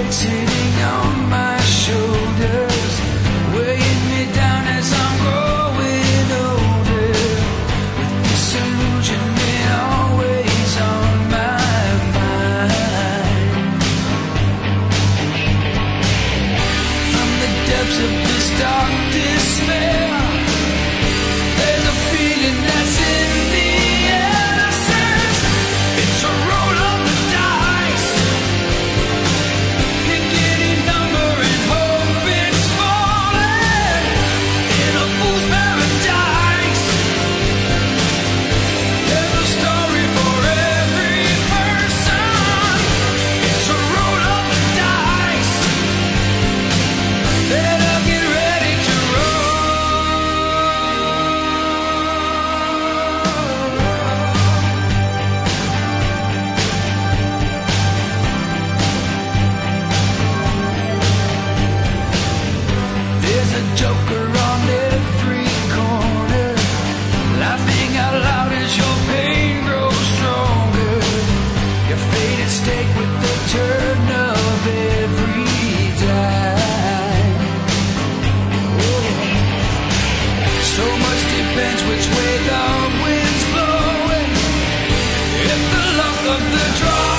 sitting on my shoulders, weighing me down as I'm growing older, with disillusionment always on my mind. From the depths of this dark despair, there's a feeling that's in the air that says it's a roll of the dice. Pick any number and hope it's falling in a fool's paradise. There's a story for every person. It's a roll of the dice. Better get ready to There's a joker on every corner, laughing out loud as your pain grows stronger. Your fate at stake with the turn of every dime. Oh. So much depends which way the wind's blowing. If the luck of the draw